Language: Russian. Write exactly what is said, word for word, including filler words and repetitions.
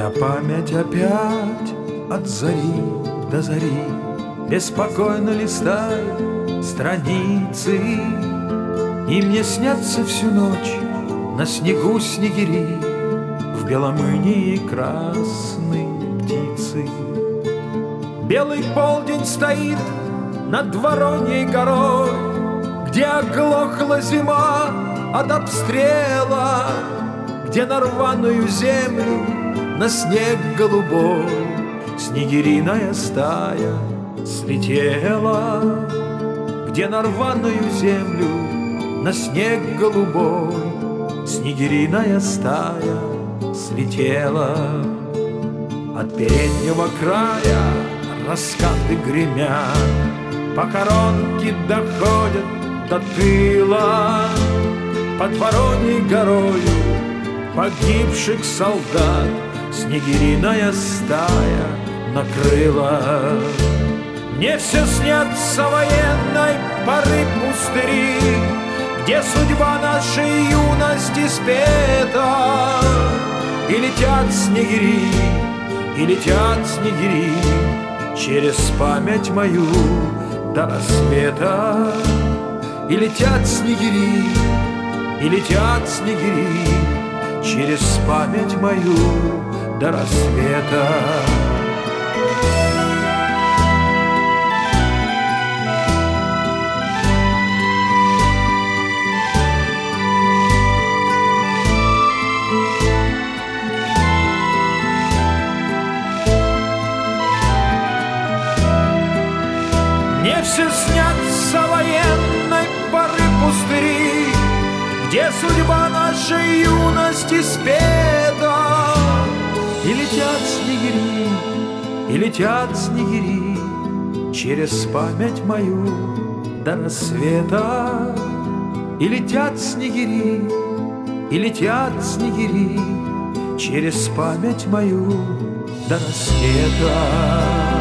Эта память опять от зари до зари беспокойно листает страницы, и мне снятся всю ночь на снегу снегири, в белом инии красные птицы. Белый полдень стоит над Вороньей горой, где оглохла зима от обстрела, где на рваную землю, на снег голубой снегириная стая слетела, где на рваную землю, на снег голубой снегириная стая слетела. От переднего края раскаты гремят, похоронки доходят до тыла. Под Вороньей горою погибших солдат снегириная стая накрыла. Мне все снятся военной поры пустыри, где судьба нашей юности спета. И летят снегири, и летят снегири через память мою до рассвета. И летят снегири, и летят снегири через память мою до рассвета. Мне все снятся военной поры пустыри, где судьба нашей юности спета. И летят снегири, и летят снегири через память мою до рассвета. И летят снегири, и летят снегири через память мою до рассвета.